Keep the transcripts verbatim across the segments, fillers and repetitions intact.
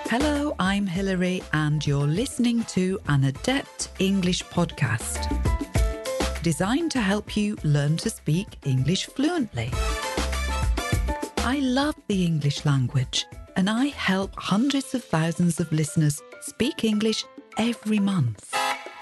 Hello, I'm Hilary and you're listening to an Adept English podcast, designed to help you learn to speak English fluently. I love the English language and I help hundreds of thousands of listeners speak English every month.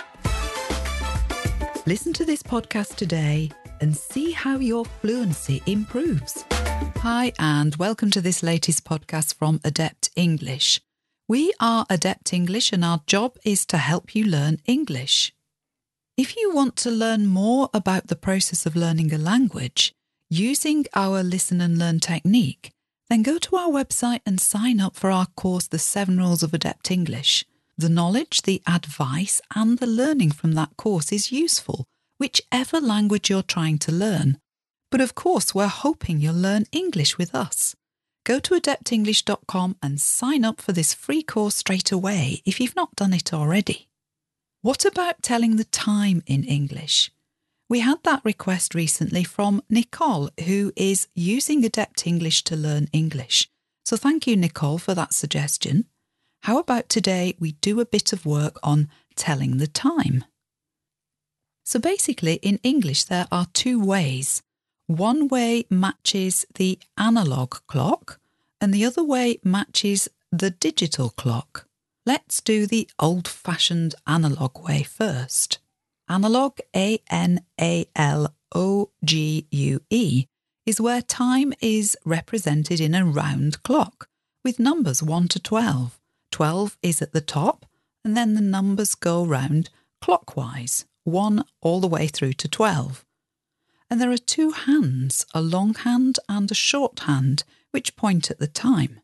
Listen to this podcast today and see how your fluency improves. Hi and welcome to this latest podcast from Adept English. We are Adept English and our job is to help you learn English. If you want to learn more about the process of learning a language using our Listen and Learn technique, then go to our website and sign up for our course, The Seven Rules of Adept English. The knowledge, the advice and the learning from that course is useful, whichever language you're trying to learn. But of course, we're hoping you'll learn English with us. Go to adept english dot com and sign up for this free course straight away if you've not done it already. What about telling the time in English? We had that request recently from Nicole, who is using Adept English to learn English. So thank you, Nicole, for that suggestion. How about today we do a bit of work on telling the time? So basically, in English, there are two ways. One way matches the analogue clock and the other way matches the digital clock. Let's do the old-fashioned analogue way first. Analogue, A N A L O G U E, is where time is represented in a round clock with numbers one to twelve. twelve is at the top and then the numbers go round clockwise, one all the way through to twelve. And there are two hands, a long hand and a short hand, which point at the time.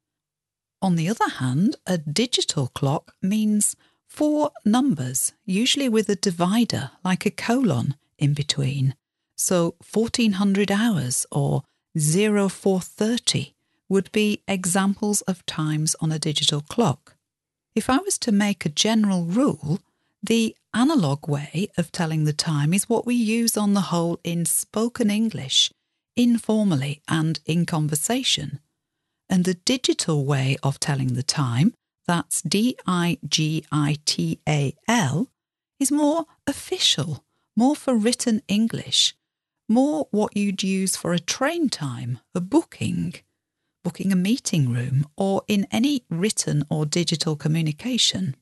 On the other hand, a digital clock means four numbers, usually with a divider, like a colon, in between. So fourteen hundred hours or zero four thirty would be examples of times on a digital clock. If I was to make a general rule, the analogue way of telling the time is what we use on the whole in spoken English, informally and in conversation. And the digital way of telling the time, that's D I G I T A L, is more official, more for written English, more what you'd use for a train time, a booking, booking a meeting room, or in any written or digital communication.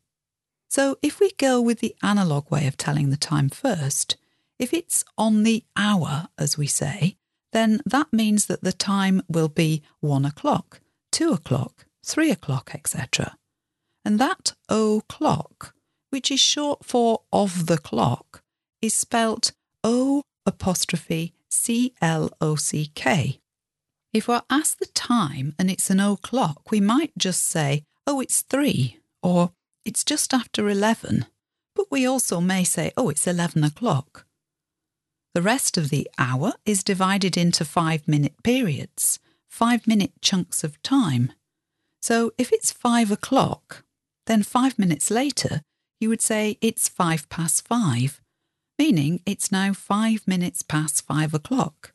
So if we go with the analogue way of telling the time first, if it's on the hour, as we say, then that means that the time will be one o'clock, two o'clock, three o'clock, et cetera. And that o'clock, which is short for of the clock, is spelt O apostrophe C L O C K. If we're asked the time and it's an o'clock, we might just say, oh, it's three, or it's just after eleven, but we also may say, oh, it's eleven o'clock. The rest of the hour is divided into five-minute periods, five-minute chunks of time. So if it's five o'clock, then five minutes later, you would say it's five past five, meaning it's now five minutes past five o'clock.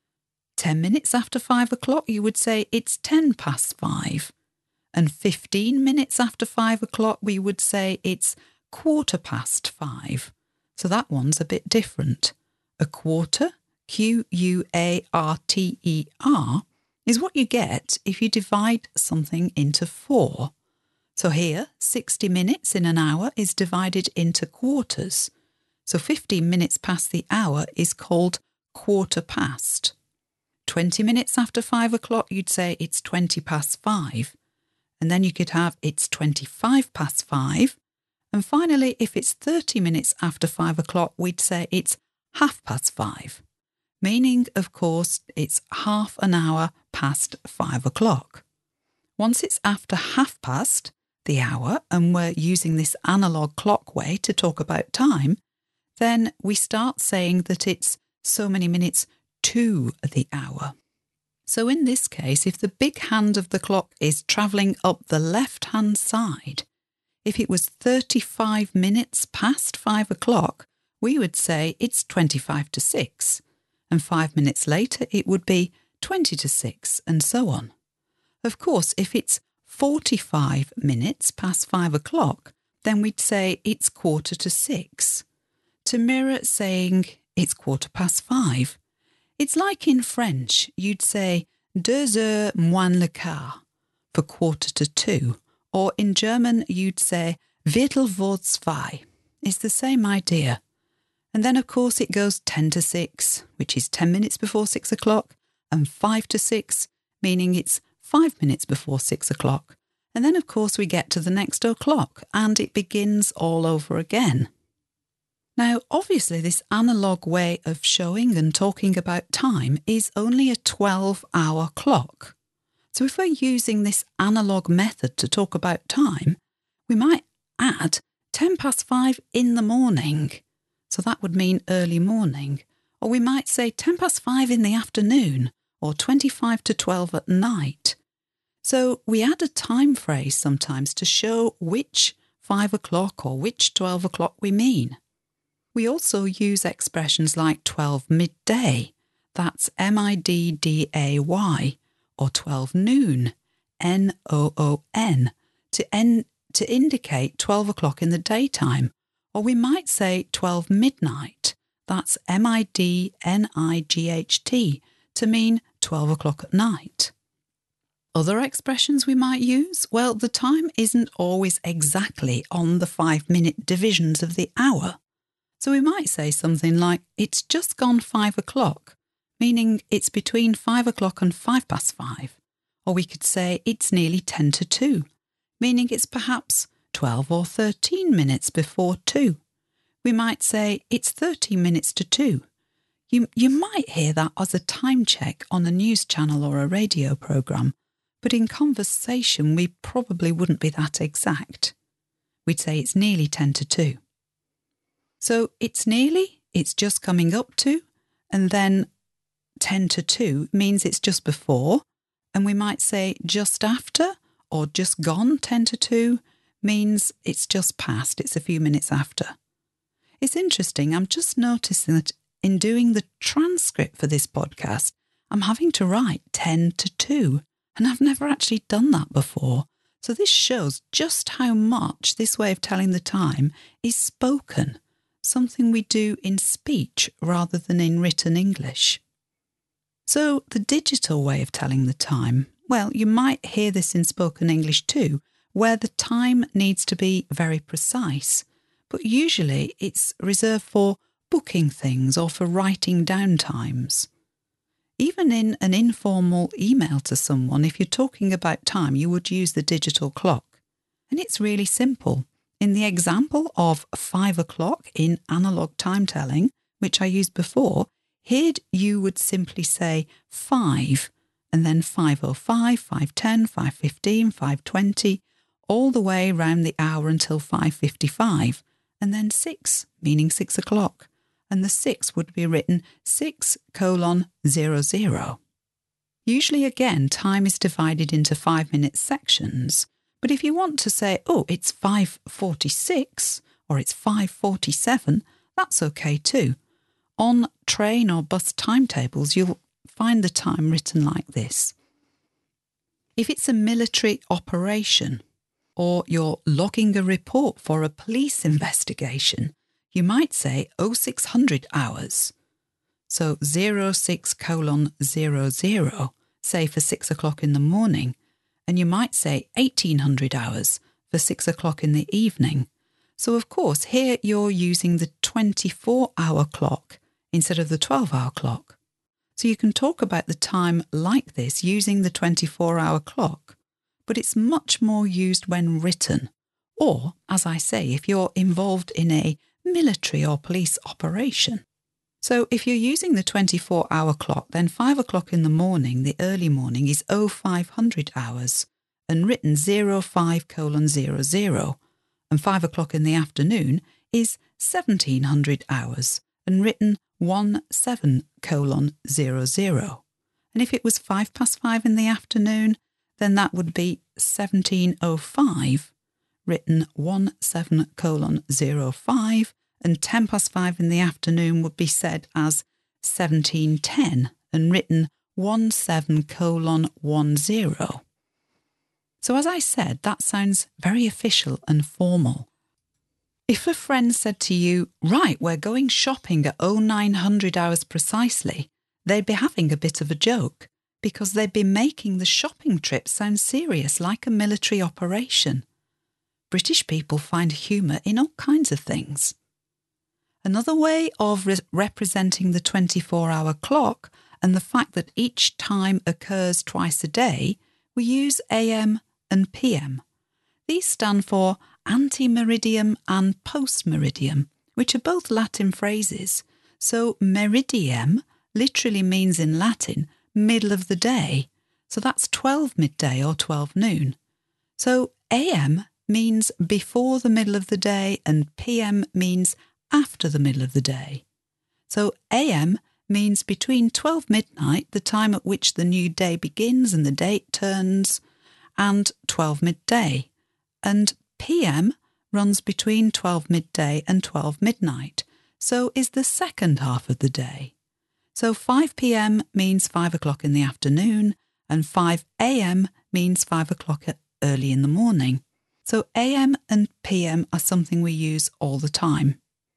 Ten minutes after five o'clock, you would say it's ten past five. And fifteen minutes after five o'clock, we would say it's quarter past five. So that one's a bit different. A quarter, Q U A R T E R, is what you get if you divide something into four. So here, sixty minutes in an hour is divided into quarters. So fifteen minutes past the hour is called quarter past. twenty minutes after five o'clock, you'd say it's twenty past five. And then you could have it's twenty-five past five. And finally, if it's thirty minutes after five o'clock, we'd say it's half past five. Meaning, of course, it's half an hour past five o'clock. Once it's after half past the hour, and we're using this analogue clock way to talk about time, then we start saying that it's so many minutes to the hour. So in this case, if the big hand of the clock is travelling up the left-hand side, if it was thirty-five minutes past five o'clock, we would say it's twenty-five to six, and five minutes later it would be twenty to six, and so on. Of course, if it's forty-five minutes past five o'clock, then we'd say it's quarter to six. To mirror saying it's quarter past five. It's like in French, you'd say deux heures moins le quart for quarter to two, or in German you'd say Viertel vor zwei. It's the same idea. And then of course it goes ten to six, which is ten minutes before six o'clock, and five to six, meaning it's five minutes before six o'clock. And then of course we get to the next o'clock and it begins all over again. Now, obviously, this analogue way of showing and talking about time is only a twelve-hour clock. So if we're using this analogue method to talk about time, we might add ten past five in the morning. So that would mean early morning. Or we might say ten past five in the afternoon, or twenty-five to twelve at night. So we add a time phrase sometimes to show which five o'clock or which twelve o'clock we mean. We also use expressions like twelve midday, that's M I D D A Y, or twelve noon, N O O N, to, en- to indicate twelve o'clock in the daytime. Or we might say twelve midnight, that's M I D N I G H T, to mean twelve o'clock at night. Other expressions we might use? Well, the time isn't always exactly on the five-minute divisions of the hour. So we might say something like, it's just gone five o'clock, meaning it's between five o'clock and five past five. Or we could say, it's nearly ten to two, meaning it's perhaps twelve or thirteen minutes before two. We might say, it's thirteen minutes to two. You, you might hear that as a time check on a news channel or a radio programme, but in conversation we probably wouldn't be that exact. We'd say it's nearly ten to two. So it's nearly, it's just coming up to, and then ten to two means it's just before, and we might say just after or just gone ten to two means it's just past, it's a few minutes after. It's interesting, I'm just noticing that in doing the transcript for this podcast, I'm having to write ten to two, and I've never actually done that before. So this shows just how much this way of telling the time is spoken. Something we do in speech rather than in written English. So the digital way of telling the time, well, you might hear this in spoken English too, where the time needs to be very precise, but usually it's reserved for booking things or for writing down times. Even in an informal email to someone, if you're talking about time, you would use the digital clock. And it's really simple. In the example of five o'clock in analogue time-telling, which I used before, here you would simply say five, and then five oh five, five ten, five fifteen, five twenty, all the way round the hour until five fifty-five, and then six, meaning six o'clock, and the six would be written six colon zero zero. Usually again, time is divided into five-minute sections. But if you want to say, oh, it's five forty-six or it's five forty-seven, that's okay too. On train or bus timetables, you'll find the time written like this. If it's a military operation or you're logging a report for a police investigation, you might say oh six hundred hours. So zero six colon zero zero, say for six o'clock in the morning. And you might say eighteen hundred hours for six o'clock in the evening. So of course, here you're using the twenty-four hour clock instead of the twelve hour clock. So you can talk about the time like this using the twenty-four hour clock, but it's much more used when written. Or, as I say, if you're involved in a military or police operation. So if you're using the twenty-four hour clock, then five o'clock in the morning, the early morning, is oh five hundred hours and written zero five colon zero zero. And five o'clock in the afternoon is seventeen hundred hours and written one seven colon zero zero. And if it was five past five in the afternoon, then that would be seventeen oh five, written one seven colon zero five. And ten past five in the afternoon would be said as seventeen ten and written one seven colon one zero. So as I said, that sounds very official and formal. If a friend said to you, right, we're going shopping at oh nine hundred hours precisely, they'd be having a bit of a joke because they'd be making the shopping trip sound serious, like a military operation. British people find humour in all kinds of things. Another way of re- representing the twenty-four hour clock and the fact that each time occurs twice a day, we use A M and P M. These stand for ante-meridiem and post-meridiem, which are both Latin phrases. So meridiem literally means in Latin middle of the day. So that's twelve midday or twelve noon. So A M means before the middle of the day and P M means after the middle of the day. So A M means between twelve midnight, the time at which the new day begins and the date turns, and twelve midday. And P M runs between twelve midday and twelve midnight, so is the second half of the day. So five p m means five o'clock in the afternoon, and five a m means five o'clock early in the morning. So A M and P M are something we use all the time.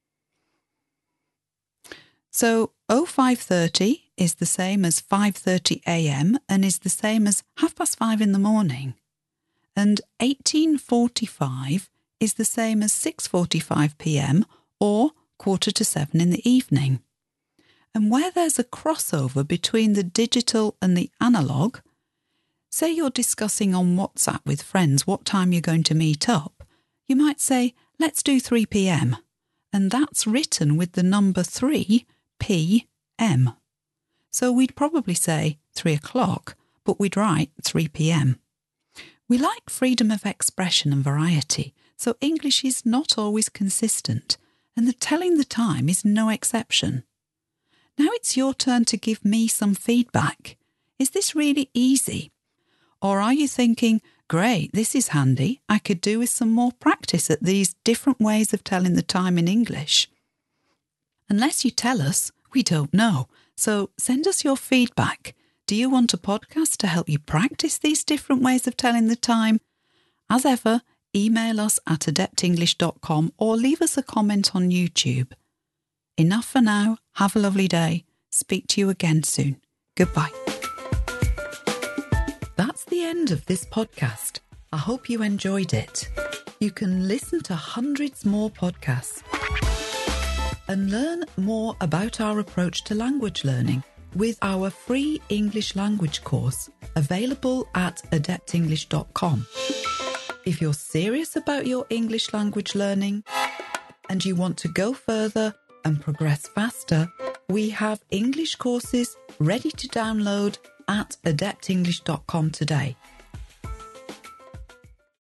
So oh five thirty is the same as five thirty a m and is the same as half past five in the morning. And eighteen forty-five is the same as six forty-five p m or quarter to seven in the evening. And where there's a crossover between the digital and the analogue, say you're discussing on WhatsApp with friends what time you're going to meet up, you might say, let's do three p m, and that's written with the number three p m. So we'd probably say three o'clock, but we'd write three p m. We like freedom of expression and variety, so English is not always consistent, and the telling the time is no exception. Now it's your turn to give me some feedback. Is this really easy? Or are you thinking, great, this is handy, I could do with some more practice at these different ways of telling the time in English? Unless you tell us, we don't know, so send us your feedback. Do you want a podcast to help you practice these different ways of telling the time? As ever, email us at adept english dot com or leave us a comment on YouTube. Enough for now. Have a lovely day. Speak to you again soon. Goodbye. That's the end of this podcast. I hope you enjoyed it. You can listen to hundreds more podcasts and learn more about our approach to language learning with our free English language course available at adept english dot com. If you're serious about your English language learning and you want to go further and progress faster, we have English courses ready to download at adept english dot com today.